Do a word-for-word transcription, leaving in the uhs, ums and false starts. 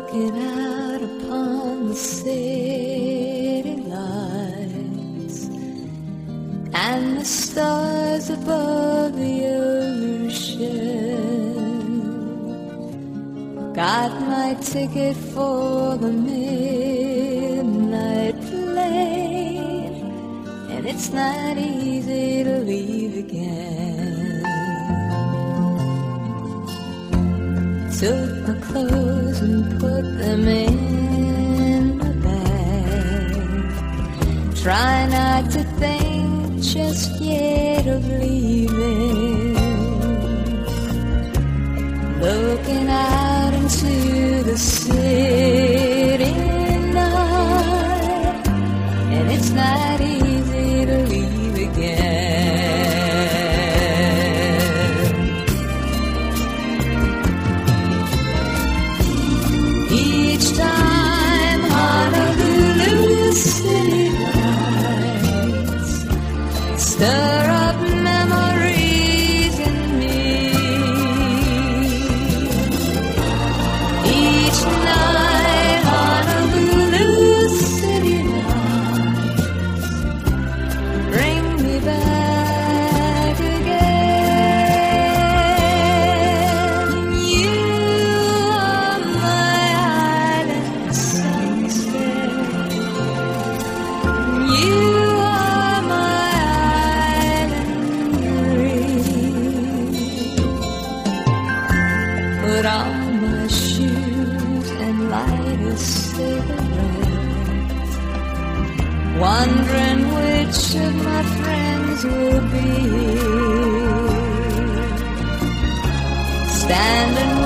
looking out upon the city lights and the stars above the ocean. Got my ticket for the midnight plane, and it's not easy to leave again. Took my clothes and put them in my bag. Try not to think just yet of leaving. Looking out into the city night, and it's not easy to leave again. Each time Honolulu city lights stir up memories in me. Each night Honolulu city lights bring me back again. You are my island sunset. You are my island breeze. Put on my shoes and light a cigarette, wondering which of my friends will be standing